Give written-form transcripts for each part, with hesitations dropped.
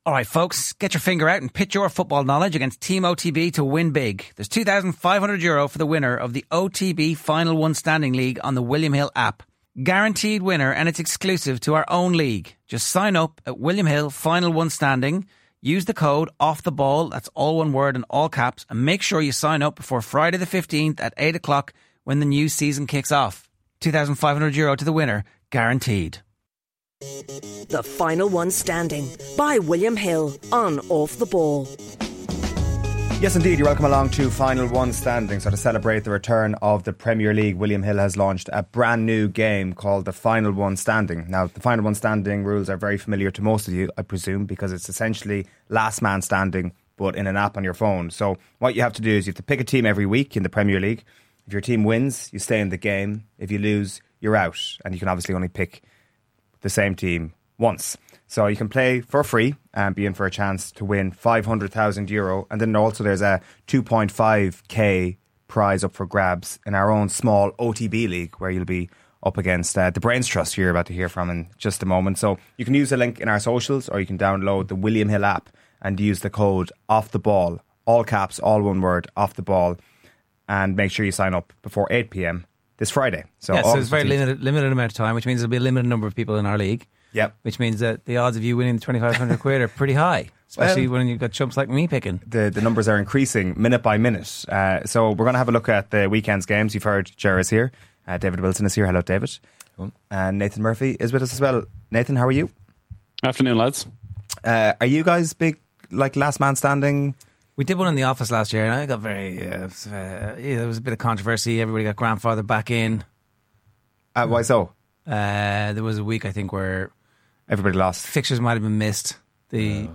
Alright folks, get your finger out and pit your football knowledge against Team OTB to win big. There's €2,500 for the winner of the OTB Final One Standing League on the William Hill app. Guaranteed winner, and it's exclusive to our own league. Just sign up at William Hill Final One Standing, use the code OFFTHEBALL, that's all one word in all caps, and make sure you sign up before Friday the 15th at 8 o'clock when the new season kicks off. €2,500 to the winner, guaranteed. The Final One Standing by William Hill on Off the Ball. Yes, indeed. You're welcome along to Final One Standing. So to celebrate the return of the Premier League, William Hill has launched a brand new game called the Final One Standing. Now, the Final One Standing rules are very familiar to most of you, I presume, because it's essentially last man standing, but in an app on your phone. So what you have to do is you have to pick a team every week in the Premier League. If your team wins, you stay in the game. If you lose, you're out. And you can obviously only pick the same team once. So you can play for free and be in for a chance to win €500,000. And then also there's a 2.5k prize up for grabs in our own small OTB league, where you'll be up against the Brains Trust you're about to hear from in just a moment. So you can use the link in our socials, or you can download the William Hill app and use the code OFFTHEBALL, all caps, all one word, off the ball, and make sure you sign up before 8 p.m. this Friday. So it's very limited amount of time, which means there'll be a limited number of people in our league. Yep. Which means that the odds of you winning the 2,500 quid are pretty high, especially when you've got chumps like me picking. The numbers are increasing minute by minute. So we're going to have a look at the weekend's games. You've heard Ger is here. David Wilson is here. Hello, David. And Nathan Murphy is with us as well. Nathan, how are you? Afternoon, lads. Are you guys big, like, last man standing? We did one in the office last year, and I got very... there was a bit of controversy. Everybody got grandfathered back in. Why so? There was a week, I think, where... everybody lost. Fixtures might have been missed. The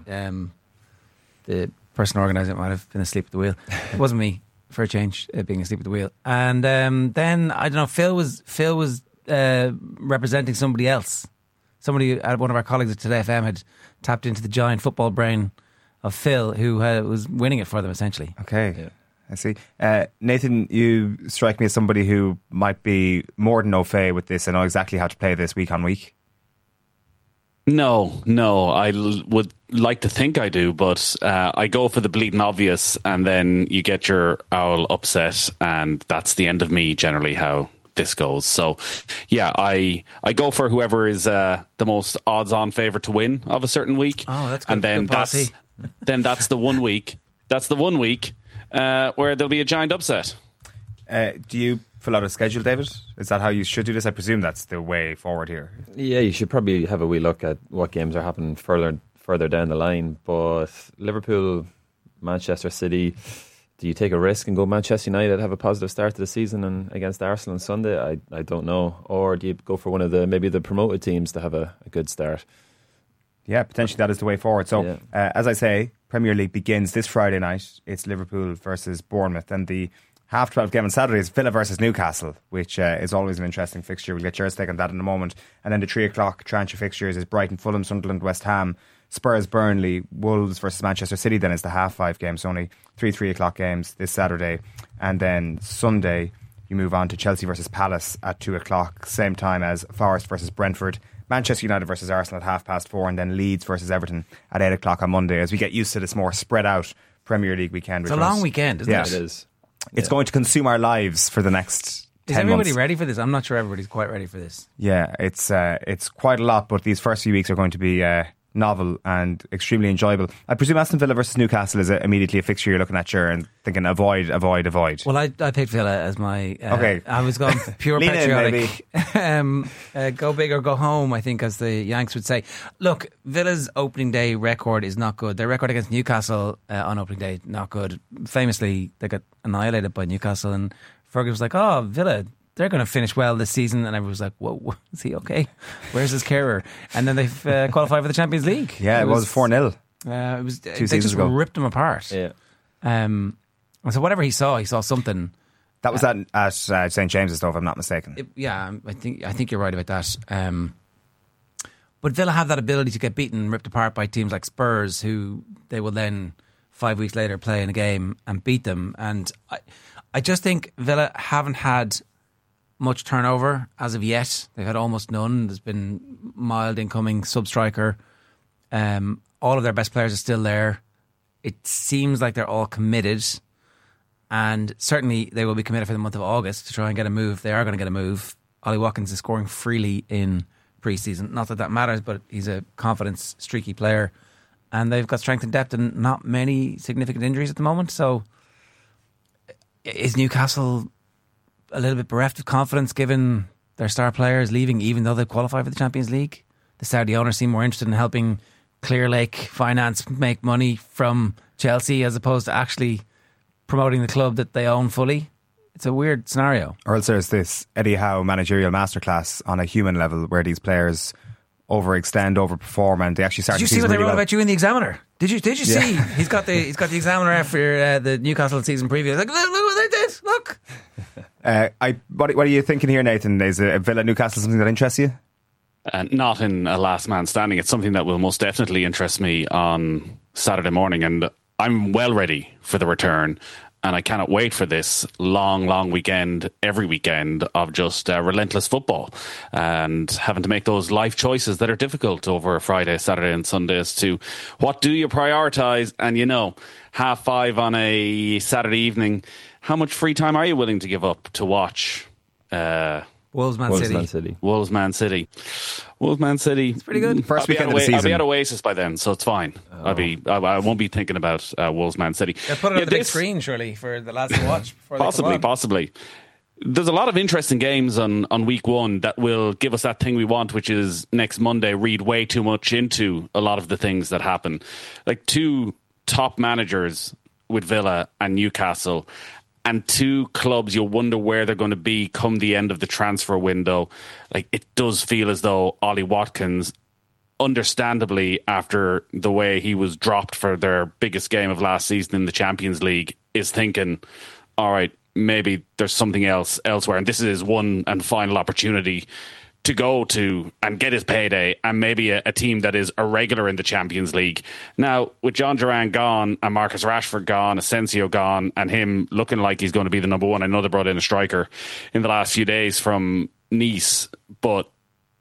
person organising it might have been asleep at the wheel. It wasn't me, for a change, being asleep at the wheel. And then, I don't know, Phil was representing somebody else. Somebody, one of our colleagues at Today FM had tapped into the giant football brain of Phil, who was winning it for them, essentially. Okay. Yeah. I see. Nathan, you strike me as somebody who might be more than au fait with this and know exactly how to play this week on week. No, I would like to think I do, but I go for the bleeding obvious, and then you get your owl upset, and that's the end of me, generally, how this goes. So, yeah, I go for whoever is the most odds-on favourite to win of a certain week. Oh, that's good. And then that's the 1 week. That's the 1 week where there'll be a giant upset. Do you fill out a schedule, David? Is that how you should do this? I presume that's the way forward here. Yeah, you should probably have a wee look at what games are happening further down the line. But Liverpool, Manchester City, do you take a risk and go Manchester United, have a positive start to the season and against Arsenal on Sunday? I don't know. Or do you go for one of the promoted teams to have a good start? Yeah, potentially that is the way forward. So, as I say, Premier League begins this Friday night. It's Liverpool versus Bournemouth, and the 12:30 game on Saturday is Villa versus Newcastle, which is always an interesting fixture. We'll get your take on that in a moment. And then the 3 o'clock tranche of fixtures is Brighton, Fulham, Sunderland, West Ham, Spurs, Burnley, Wolves versus Manchester City. Then it's the 5:30 games, so only 3 o'clock games this Saturday. And then Sunday, you move on to Chelsea versus Palace at 2 o'clock, same time as Forest versus Brentford, Manchester United versus Arsenal at 4:30, and then Leeds versus Everton at 8 o'clock on Monday, as we get used to this more spread out Premier League weekend. It's a long weekend, isn't it? It is. It's going to consume our lives for the next 10 months. Is everybody months. ready for this? I'm not sure everybody's quite ready for this. Yeah, it's quite a lot, but these first few weeks are going to be novel and extremely enjoyable. I presume Aston Villa versus Newcastle is immediately a fixture you're looking at, sure, and thinking avoid. Well, I picked Villa as my... okay. I was going pure patriotic. Go big or go home, I think, as the Yanks would say. Look, Villa's opening day record is not good. Their record against Newcastle on opening day, not good. Famously, they got annihilated by Newcastle, and Fergie was like, oh, Villa, they're going to finish well this season. And everyone was like, whoa, is he okay? Where's his carer? And then they've qualified for the Champions League. Yeah, it was 4-0. It was 2 they seasons just ago. ripped them apart. Yeah. And so whatever he saw something. That was at St James's, though, if I'm not mistaken. I think you're right about that. But Villa have that ability to get beaten and ripped apart by teams like Spurs, who they will then 5 weeks later play in a game and beat them. And I just think Villa haven't had much turnover as of yet. They've had almost none. There's been mild incoming sub-striker. all of their best players are still there. It seems like they're all committed, and certainly they will be committed for the month of August to try and get a move. They are going to get a move. Ollie Watkins is scoring freely in pre-season. Not that matters, but he's a confidence, streaky player, and they've got strength and depth and not many significant injuries at the moment. So is Newcastle a little bit bereft of confidence given their star players leaving, even though they qualify for the Champions League? The Saudi owners seem more interested in helping Clear Lake Finance make money from Chelsea as opposed to actually promoting the club that they own fully. It's a weird scenario. Or else there's this Eddie Howe managerial masterclass on a human level where these players overextend, overperform, and they actually start. Did you see what they wrote about you in the Examiner? Did you see? He's got the Examiner after the Newcastle season preview. Like, look what they did. Look. What are you thinking here, Nathan? Is a Villa Newcastle something that interests you? Not in a last man standing. It's something that will most definitely interest me on Saturday morning, and I'm well ready for the return. And I cannot wait for this long weekend, every weekend of just relentless football and having to make those life choices that are difficult over Friday, Saturday and Sunday as to what do you prioritise? And 5:30 on a Saturday evening, how much free time are you willing to give up to watch Wolves Man City. Wolves Man City. It's pretty good. First weekend of the season. I'll be at Oasis by then, so it's fine. I won't be thinking about Wolves Man City. They'll put it on the big screen, surely, for the lads to watch. Possibly. There's a lot of interesting games on week one that will give us that thing we want, which is next Monday read way too much into a lot of the things that happen. Like two top managers with Villa and Newcastle, and two clubs you'll wonder where they're going to be come the end of the transfer window. Like, it does feel as though Ollie Watkins, understandably after the way he was dropped for their biggest game of last season in the Champions League, is thinking, all right, maybe there's something else elsewhere, and this is his one and final opportunity to go to and get his payday and maybe a team that is a regular in the Champions League. Now, with John Duran gone and Marcus Rashford gone, Asensio gone, and him looking like he's going to be the number one, I know they brought in a striker in the last few days from Nice, but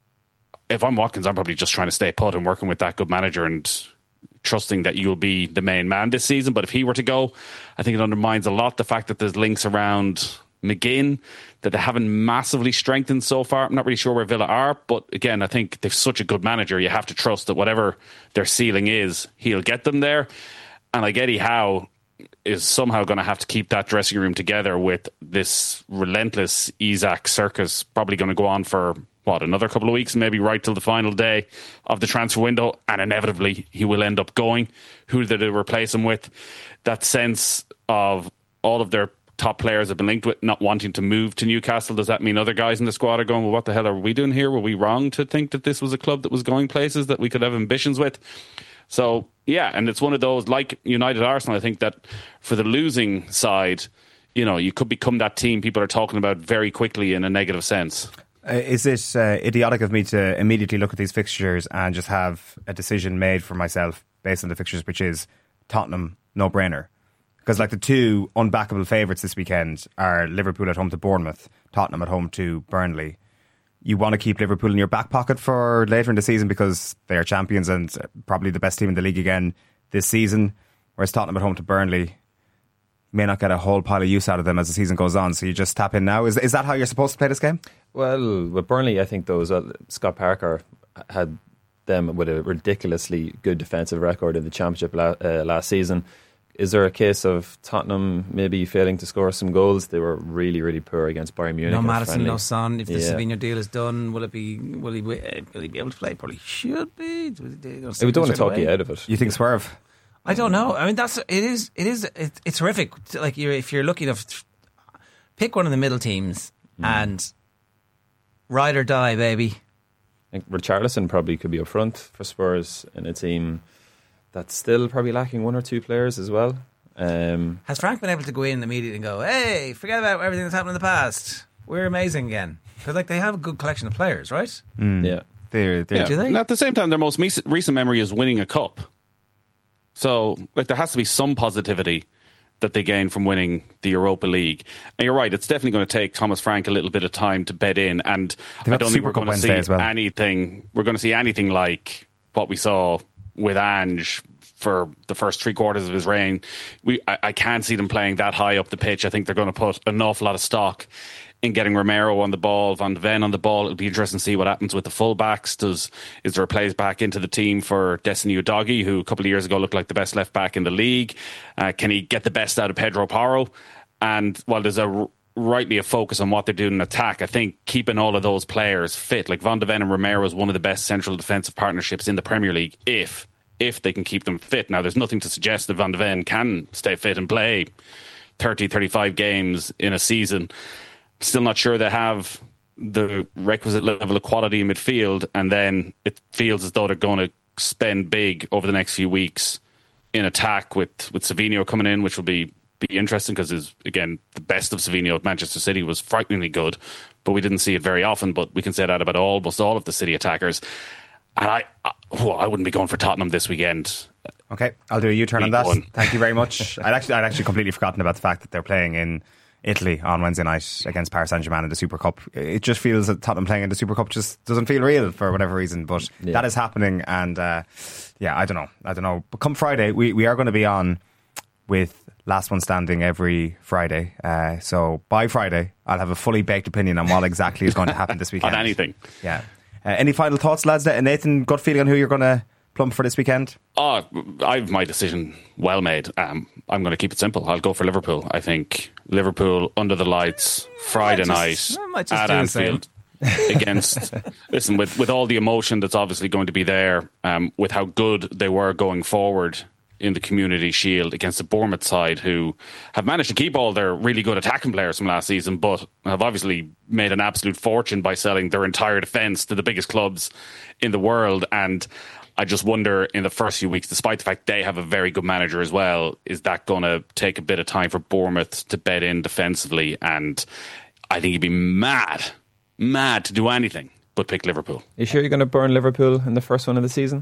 if I'm Watkins, I'm probably just trying to stay put and working with that good manager and trusting that you'll be the main man this season. But if he were to go, I think it undermines a lot the fact that there's links around McGinn that they haven't massively strengthened so far. I'm not really sure where Villa are, but again, I think they've such a good manager. You have to trust that whatever their ceiling is, he'll get them there. And like Eddie Howe is somehow going to have to keep that dressing room together with this relentless Isak circus, probably going to go on for another couple of weeks, maybe right till the final day of the transfer window, and inevitably he will end up going. Who do they replace him with? That sense of all of their top players have been linked with not wanting to move to Newcastle. Does that mean other guys in the squad are going, well, what the hell are we doing here? Were we wrong to think that this was a club that was going places that we could have ambitions with? So, yeah, and it's one of those, like United Arsenal, I think that for the losing side, you could become that team people are talking about very quickly in a negative sense. Is it idiotic of me to immediately look at these fixtures and just have a decision made for myself based on the fixtures, which is Tottenham, no-brainer? Because the two unbackable favourites this weekend are Liverpool at home to Bournemouth, Tottenham at home to Burnley. You want to keep Liverpool in your back pocket for later in the season because they are champions and probably the best team in the league again this season, whereas Tottenham at home to Burnley may not get a whole pile of use out of them as the season goes on. So you just tap in now. Is that how you're supposed to play this game? Well, with Burnley, I think Scott Parker had them with a ridiculously good defensive record in the Championship last season. Is there a case of Tottenham maybe failing to score some goals? They were really, really poor against Bayern Munich. No Maddison, no Son. If the Savinho deal is done, will he be able to play? Probably should be. We don't want to talk you out of it. You think Swerve? I don't know. I mean, it's horrific. Like if you're looking to pick one of the middle teams and ride or die, baby. I think Richarlison probably could be up front for Spurs in a team that's still probably lacking one or two players as well. Has Frank been able to go in immediately and go, hey, forget about everything that's happened in the past. We're amazing again. Because they have a good collection of players, right? Yeah. They're Do they? And at the same time, their most recent memory is winning a cup. So there has to be some positivity that they gain from winning the Europa League. And you're right, it's definitely going to take Thomas Frank a little bit of time to bed in. And I don't think we're going to see anything. We're going to see anything like what we saw with Ange for the first 3 quarters of his reign, I can't see them playing that high up the pitch. I think they're going to put an awful lot of stock in getting Romero on the ball, Van de Ven on the ball. It'll be interesting to see what happens with the fullbacks. Is there a place back into the team for Destiny Udogie, who a couple of years ago looked like the best left back in the league? Can he get the best out of Pedro Porro? And while there's rightly a focus on what they're doing in attack, I think keeping all of those players fit, like Van de Ven and Romero, is one of the best central defensive partnerships in the Premier League if they can keep them fit. Now, there's nothing to suggest that Van de Ven can stay fit and play 30, 35 games in a season. Still not sure they have the requisite level of quality in midfield, and then it feels as though they're going to spend big over the next few weeks in attack with Savinho coming in, which will be interesting because, again, the best of Savinho at Manchester City was frighteningly good, but we didn't see it very often. But we can say that about almost all of the City attackers. And I wouldn't be going for Tottenham this weekend. Okay, I'll do a U-turn on that. One. Thank you very much. I'd actually completely forgotten about the fact that they're playing in Italy on Wednesday night against Paris Saint-Germain in the Super Cup. It just feels that Tottenham playing in the Super Cup just doesn't feel real for whatever reason, but that is happening, and I don't know. But come Friday, we are going to be on with Last One Standing every Friday. So by Friday, I'll have a fully baked opinion on what exactly is going to happen this weekend. On anything. Yeah. Any final thoughts, lads? Nathan, gut feeling on who you're going to plumb for this weekend? I have my decision well made. I'm going to keep it simple. I'll go for Liverpool. I think Liverpool under the lights Friday night at Anfield against. Listen, with all the emotion that's obviously going to be there, with how good they were going forward in the Community Shield against the Bournemouth side, who have managed to keep all their really good attacking players from last season, but have obviously made an absolute fortune by selling their entire defence to the biggest clubs in the world. And I just wonder, in the first few weeks, despite the fact they have a very good manager as well, is that going to take a bit of time for Bournemouth to bed in defensively? And I think you'd be mad to do anything but pick Liverpool. You sure you're going to burn Liverpool in the first one of the season?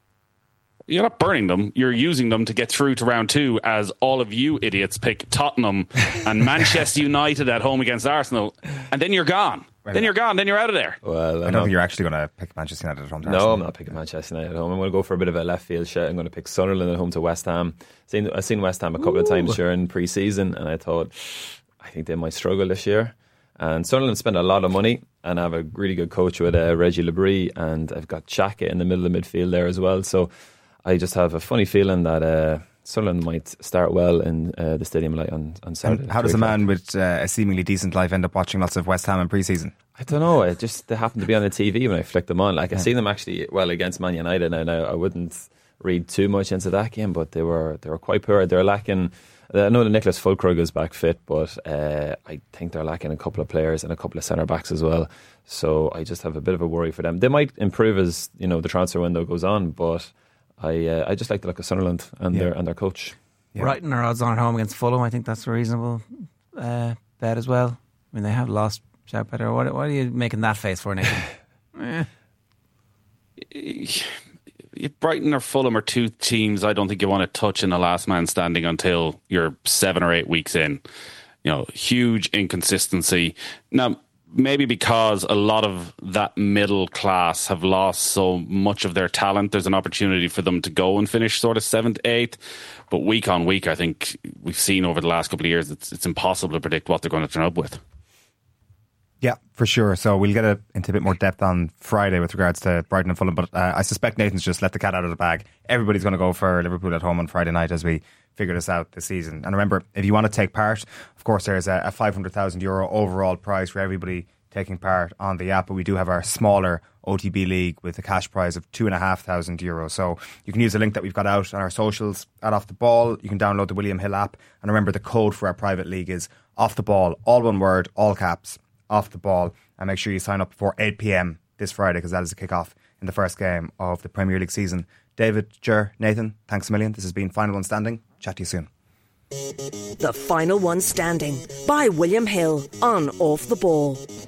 You're not burning them. You're using them to get through to round 2, as all of you idiots pick Tottenham and Manchester United at home against Arsenal, and then you're gone. Then you're gone. Then you're out of there. Well, I don't think you're actually going to pick Manchester United at home to No, Arsenal. I'm not picking Manchester United at home. I'm going to go for a bit of a left field shot. I'm going to pick Sunderland at home to West Ham. I've seen West Ham a couple of times during pre-season, and I thought, I think they might struggle this year. And Sunderland spent a lot of money, and I have a really good coach with Reggie Lebris, and I've got Xhaka in the middle of the midfield there as well. So I just have a funny feeling that Sunderland might start well in the Stadium Light on Saturday. And how does a man with a seemingly decent life end up watching lots of West Ham in pre-season? I don't know. They happened to be on the TV when I flicked them on. Like, I seen them actually against Man United. And I wouldn't read too much into that game, but they were quite poor. They're lacking. I know that Nicholas Fulkrug is back fit, but I think they're lacking a couple of players and a couple of centre backs as well. So I just have a bit of a worry for them. They might improve as the transfer window goes on, but I just like the look of Sunderland and their coach. Yeah. Brighton are odds on at home against Fulham. I think that's a reasonable bet as well. I mean, they have lost Shout Peter. What are you making that face for, Nathan? Brighton or Fulham are two teams I don't think you want to touch in the last man standing until you're 7 or 8 weeks in. Huge inconsistency. Now, maybe because a lot of that middle class have lost so much of their talent, there's an opportunity for them to go and finish sort of 7th, 8th. But week on week, I think we've seen over the last couple of years, it's impossible to predict what they're going to turn up with. Yeah, for sure. So we'll get into a bit more depth on Friday with regards to Brighton and Fulham. But I suspect Nathan's just let the cat out of the bag. Everybody's going to go for Liverpool at home on Friday night as we figure this out this season. And remember, if you want to take part, of course, there's a €500,000 overall prize for everybody taking part on the app. But we do have our smaller OTB league with a cash prize of €2,500. So you can use the link that we've got out on our socials at Off the Ball. You can download the William Hill app. And remember, the code for our private league is Off the Ball, all one word, all caps. Off the Ball, and make sure you sign up before 8 p.m. this Friday, because that is the kick-off in the first game of the Premier League season. David, Ger, Nathan, thanks a million. This has been Final One Standing. Chat to you soon. The Final One Standing by William Hill on Off the Ball.